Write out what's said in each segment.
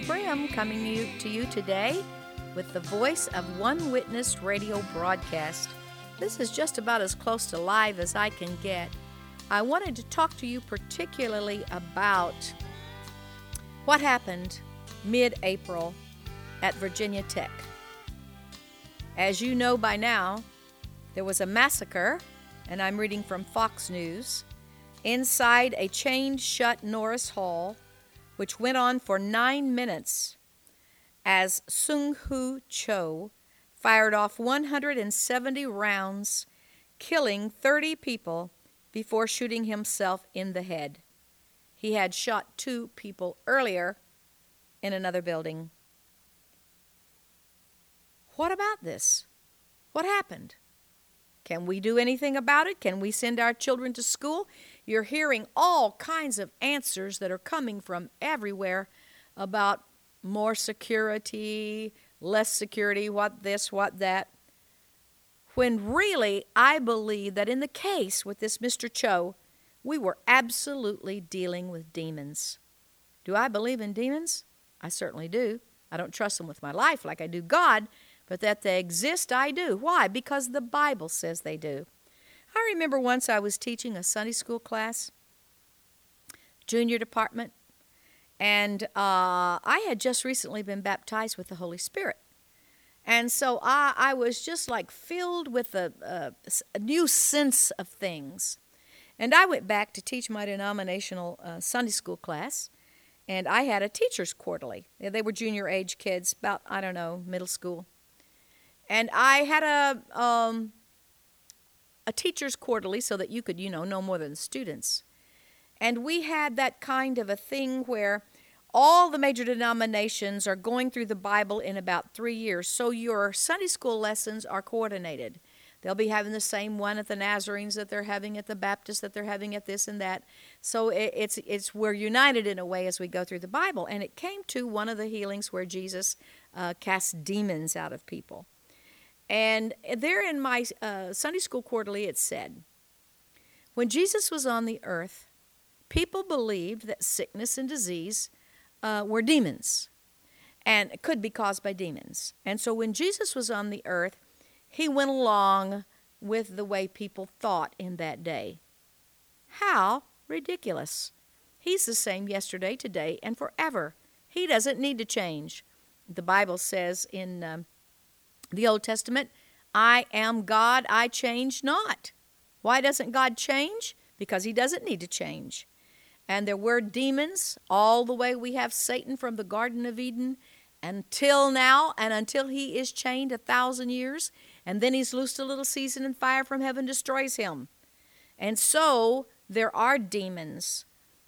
Brim coming to you today with the Voice of One Witness radio broadcast. This is just about as close to live as I can get. I wanted to talk to you particularly about what happened mid-April at Virginia Tech. As you know by now, there was a massacre, and I'm reading from Fox News, inside a chained-shut Norris Hall, which went on for 9 minutes as Sung Hu Cho fired off 170 rounds, killing 30 people before shooting himself in the head. He had shot 2 people earlier in another building. What about this? What happened? Can we do anything about it? Can we send our children to school? You're hearing all kinds of answers that are coming from everywhere about more security, less security, what this, what that. When really, I believe that in the case with this Mr. Cho, we were absolutely dealing with demons. Do I believe in demons? I certainly do. I don't trust them with my life like I do God, but that they exist, I do. Why? Because the Bible says they do. I remember once I was teaching a Sunday school class, junior department, and I had just recently been baptized with the Holy Spirit. And so I was just like filled with a new sense of things. And I went back to teach my denominational Sunday school class, and I had a teacher's quarterly. They were junior age kids, about, middle school. And I had a teacher's quarterly so that you could, know more than the students. And we had that kind of a thing where all the major denominations are going through the Bible in about 3 years. So your Sunday school lessons are coordinated. They'll be having the same one at the Nazarenes that they're having at the Baptists, that they're having at this and that. So we're united in a way as we go through the Bible. And it came to one of the healings where Jesus cast demons out of people. And there in my Sunday school quarterly it said, when Jesus was on the earth, people believed that sickness and disease were demons, and it could be caused by demons. And so when Jesus was on the earth, he went along with the way people thought in that day. How ridiculous. He's the same yesterday, today, and forever. He doesn't need to change. The Bible says in the Old Testament, I am God, I change not. Why doesn't God change? Because he doesn't need to change. And there were demons all the way we have Satan from the Garden of Eden until now, and until he is chained 1,000 years, and then he's loosed a little season and fire from heaven destroys him. And so there are demons.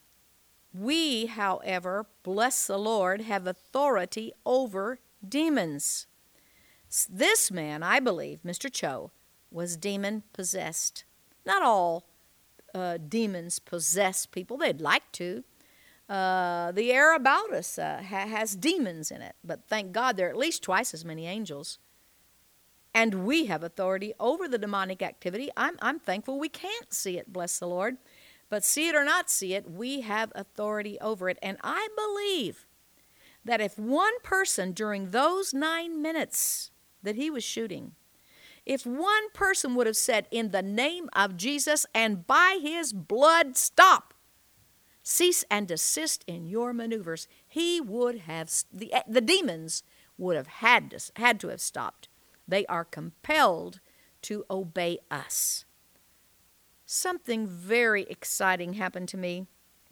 We, however, bless the Lord, have authority over demons. This man, I believe, Mr. Cho, was demon-possessed. Not all demons possess people. They'd like to. The air about us has demons in it, but thank God there are at least twice as many angels. And we have authority over the demonic activity. I'm thankful we can't see it, bless the Lord. But see it or not see it, we have authority over it. And I believe that if one person during those 9 minutes that he was shooting, if one person would have said, in the name of Jesus and by his blood, stop, cease and desist in your maneuvers, he would have, the demons would have had to have stopped. They are compelled to obey us. Something very exciting happened to me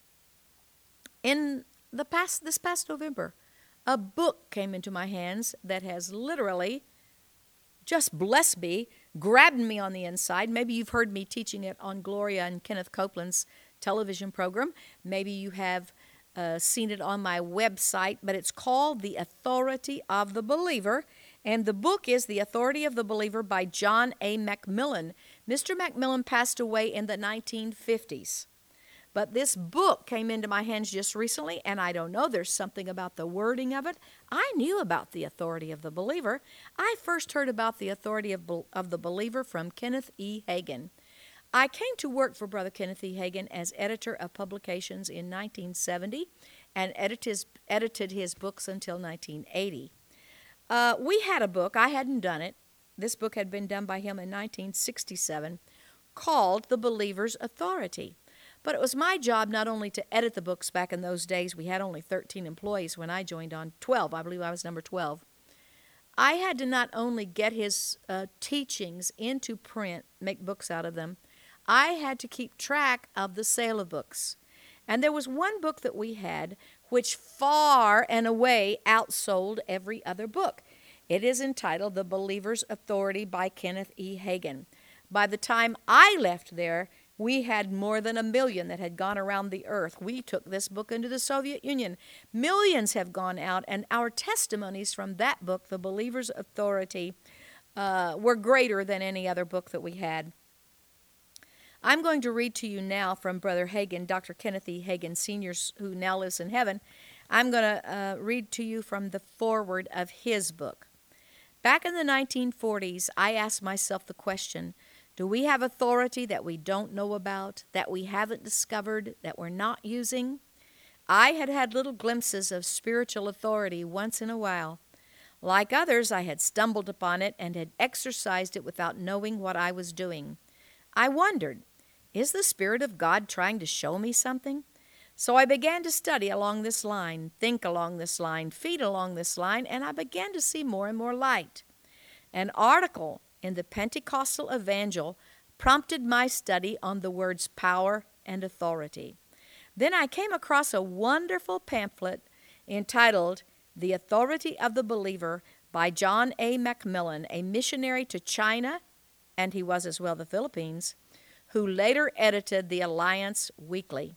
in this past November. A book came into my hands that has literally just blessed me, grabbed me on the inside. Maybe you've heard me teaching it on Gloria and Kenneth Copeland's television program. Maybe you have seen it on my website, but it's called The Authority of the Believer, and the book is The Authority of the Believer by John A. Macmillan. Mr. Macmillan passed away in the 1950s. But this book came into my hands just recently, and I don't know, there's something about the wording of it. I knew about the authority of the believer. I first heard about the authority of the believer from Kenneth E. Hagin. I came to work for Brother Kenneth E. Hagin as editor of publications in 1970, and edited his books until 1980. We had a book. I hadn't done it. This book had been done by him in 1967, called The Believer's Authority. But it was my job not only to edit the books. Back in those days, we had only 13 employees when I joined on, 12. I believe I was number 12. I had to not only get his teachings into print, make books out of them, I had to keep track of the sale of books. And there was one book that we had which far and away outsold every other book. It is entitled The Believer's Authority by Kenneth E. Hagin. By the time I left there, we had more than 1 million that had gone around the earth. We took this book into the Soviet Union. Millions have gone out, and our testimonies from that book, The Believer's Authority, were greater than any other book that we had. I'm going to read to you now from Brother Hagin, Dr. Kenneth E. Hagin Sr., who now lives in heaven. I'm going to read to you from the foreword of his book. Back in the 1940s, I asked myself the question, do we have authority that we don't know about, that we haven't discovered, that we're not using? I had had little glimpses of spiritual authority once in a while. Like others, I had stumbled upon it and had exercised it without knowing what I was doing. I wondered, is the Spirit of God trying to show me something? So I began to study along this line, think along this line, feed along this line, and I began to see more and more light. An article in the Pentecostal Evangel prompted my study on the words power and authority. Then I came across a wonderful pamphlet entitled The Authority of the Believer by John A. Macmillan, a missionary to China, and he was as well the Philippines, who later edited the Alliance Weekly.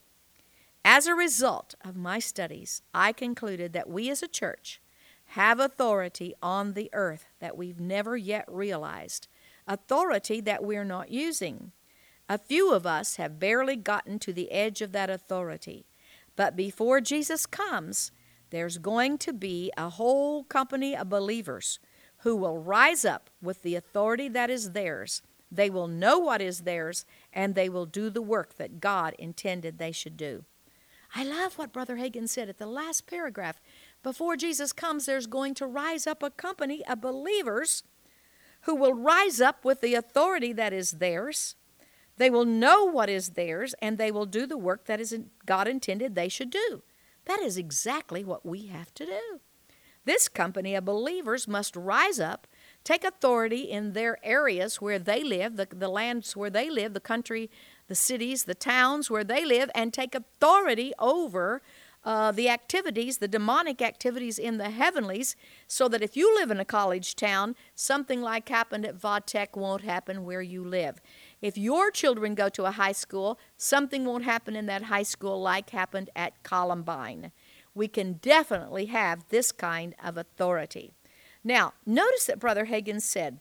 As a result of my studies, I concluded that we as a church have authority on the earth that we've never yet realized, authority that we're not using. A few of us have barely gotten to the edge of that authority. But before Jesus comes, there's going to be a whole company of believers who will rise up with the authority that is theirs. They will know what is theirs, and they will do the work that God intended they should do. I love what Brother Hagin said at the last paragraph. Before Jesus comes, there's going to rise up a company of believers who will rise up with the authority that is theirs. They will know what is theirs, and they will do the work that God intended they should do. That is exactly what we have to do. This company of believers must rise up, take authority in their areas where they live, the lands where they live, the country, the cities, the towns where they live, and take authority over the activities, the demonic activities in the heavenlies, so that if you live in a college town, something like happened at Vatech won't happen where you live. If your children go to a high school, something won't happen in that high school like happened at Columbine. We can definitely have this kind of authority. Now, notice that Brother Hagin said,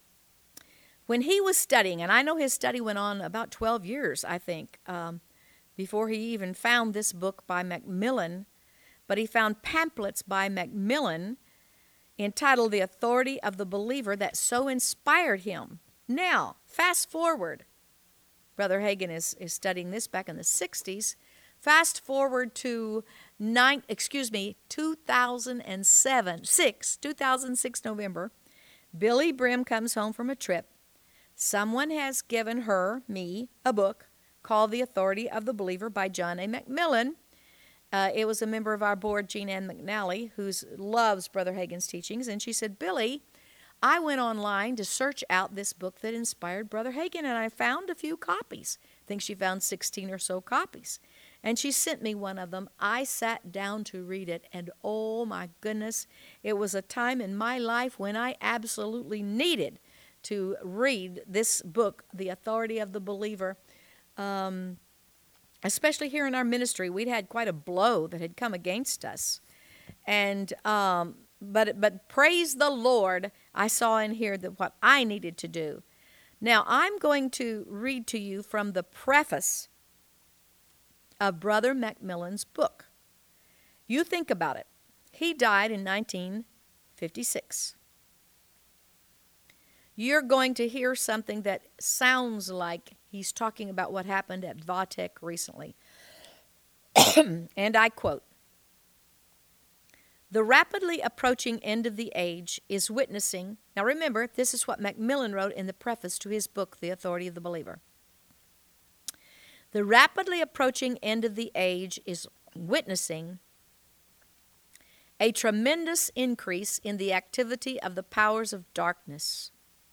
when he was studying, and I know his study went on about 12 years, I think, before he even found this book by Macmillan, but he found pamphlets by Macmillan entitled The Authority of the Believer that so inspired him. Now, fast forward. Brother Hagin is studying this back in the 60s. Fast forward to 2006 November. Billy Brim comes home from a trip. Someone has given me, a book called The Authority of the Believer by John A. Macmillan. It was a member of our board, Jean Ann McNally, who loves Brother Hagin's teachings, and she said, Billy, I went online to search out this book that inspired Brother Hagin, and I found a few copies. I think she found 16 or so copies. And she sent me one of them. I sat down to read it, and oh my goodness, it was a time in my life when I absolutely needed to read this book, The Authority of the Believer. Especially here in our ministry, we'd had quite a blow that had come against us. And but praise the Lord, I saw in here that what I needed to do. Now, I'm going to read to you from the preface of Brother Macmillan's book. You think about it. He died in 1956. You're going to hear something that sounds like he's talking about what happened at Vatech recently. And I quote, The rapidly approaching end of the age is witnessing. Now remember, this is what Macmillan wrote in the preface to his book, The Authority of the Believer. The rapidly approaching end of the age is witnessing a tremendous increase in the activity of the powers of darkness.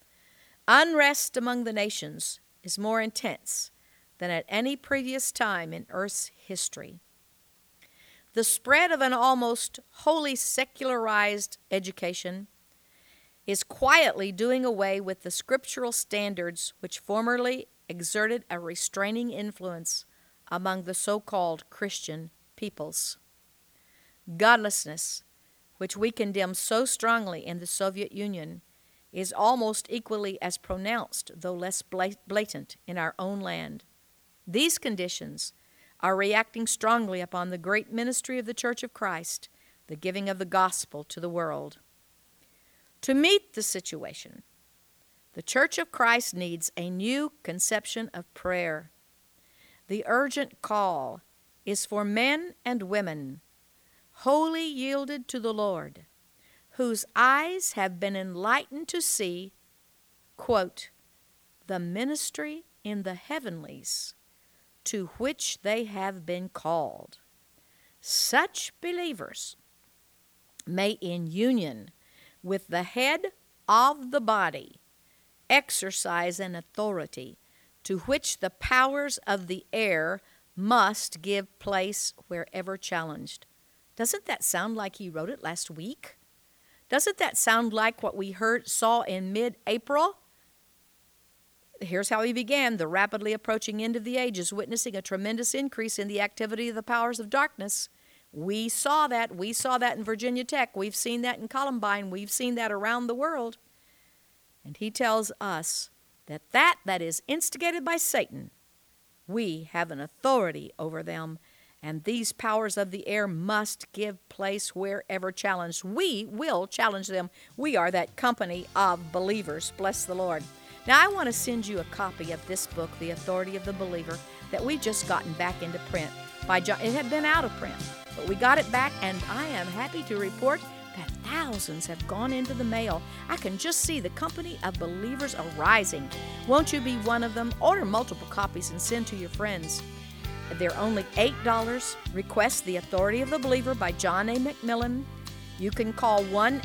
Unrest among the nations is more intense than at any previous time in Earth's history. The spread of an almost wholly secularized education is quietly doing away with the scriptural standards which formerly exerted a restraining influence among the so-called Christian peoples. Godlessness, which we condemn so strongly in the Soviet Union, is almost equally as pronounced, though less blatant, in our own land. These conditions are reacting strongly upon the great ministry of the Church of Christ, the giving of the gospel to the world. To meet the situation, the Church of Christ needs a new conception of prayer. The urgent call is for men and women wholly yielded to the Lord, whose eyes have been enlightened to see, quote, the ministry in the heavenlies to which they have been called. Such believers may, in union with the head of the body, exercise an authority to which the powers of the air must give place wherever challenged. Doesn't that sound like he wrote it last week? Doesn't that sound like what we saw in mid-April? Here's how he began. The rapidly approaching end of the age is witnessing a tremendous increase in the activity of the powers of darkness. We saw that. We saw that in Virginia Tech. We've seen that in Columbine. We've seen that around the world. And he tells us that is instigated by Satan, we have an authority over them, and these powers of the air must give place wherever challenged. We will challenge them. We are that company of believers. Bless the Lord. Now, I want to send you a copy of this book, The Authority of the Believer, that we've just gotten back into print by John. It had been out of print, but we got it back, and I am happy to report that thousands have gone into the mail. I can just see the company of believers arising. Won't you be one of them? Order multiple copies and send to your friends. They're only $8. Request The Authority of the Believer by John A. Macmillan. You can call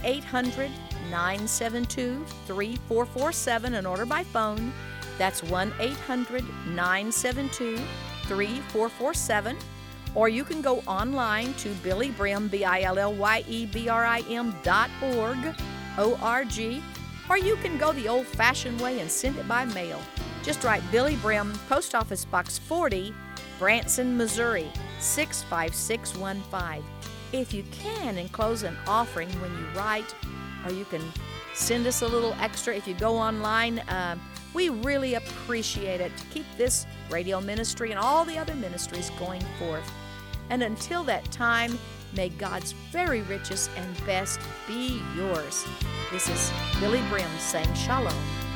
1-800-972-3447 and order by phone. That's 1-800-972-3447. Or you can go online to Billy Brim, BILLYEBRIM.org, O-R-G. Or you can go the old-fashioned way and send it by mail. Just write Billy Brim, Post Office Box 40, Branson, Missouri, 65615. If you can, enclose an offering when you write, or you can send us a little extra if you go online. We really appreciate it to keep this radio ministry and all the other ministries going forth. And until that time, may God's very richest and best be yours. This is Billy Brim saying shalom.